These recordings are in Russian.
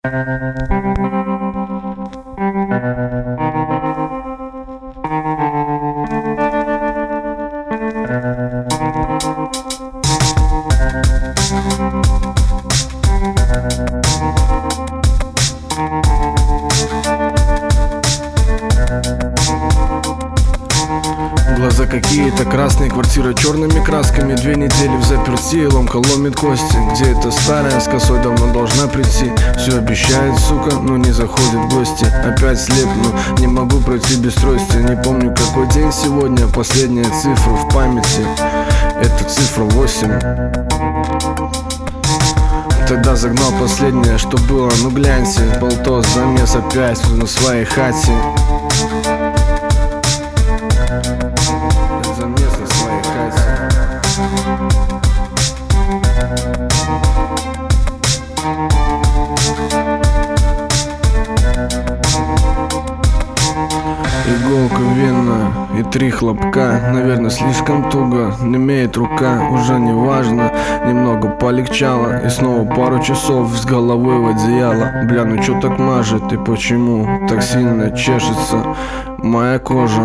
Глаза какие-то красные, квартира черными красками. 2 недели в заперти, ломка ломит кости. Где эта старая, с косой давно должна прийти. Все обещает, сука, но не заходит в гости. Опять слепну, не могу пройти без трости. Не помню, какой день сегодня, последняя цифра в памяти. Это цифра 8. Тогда загнал последнее, что было, ну гляньте. Полтос, замес опять на своей хате. Замес на своей хате. Иголка винная и 3 хлопка. Наверное, слишком туго, немеет рука. Уже не важно, немного полегчало. И снова пару часов с головой в одеяло. Бля, ну чё так мажет и почему так сильно чешется моя кожа?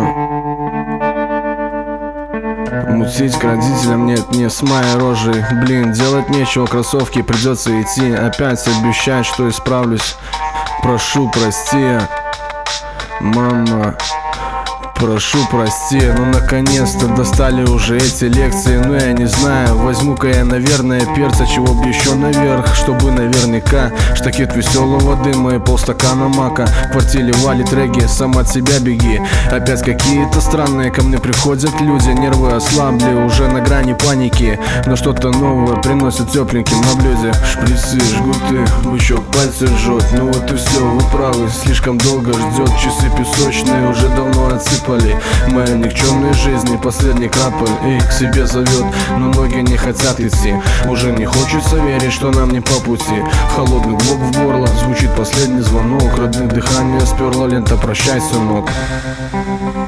Мутить к родителям нет, не с моей рожей. Блин, делать нечего, кроссовки придется идти. Опять обещать, что исправлюсь. Прошу, прости, мама, прошу, прости. Ну наконец-то достали уже эти лекции. Ну я не знаю, возьму-ка я, наверное, перца. Чего б еще наверх, чтобы наверняка. Штакет веселого дыма и полстакана мака. В квартире валит регги, сам от себя беги. Опять какие-то странные ко мне приходят люди. Нервы ослабли, уже на грани паники. Но что-то новое приносит тепленьким на блюде. Шприцы, жгуты, бычок пальцы жжет. Ну вот и все, вы правы, слишком долго ждет. Часы песочные уже давно отсыпали моей никчемной жизни последний капель. И к себе зовет, но ноги не хотят идти. Уже не хочется верить, что нам не по пути. Холодный глок в горло, звучит последний звонок. Родных дыхание сперла лента, прощай, сынок.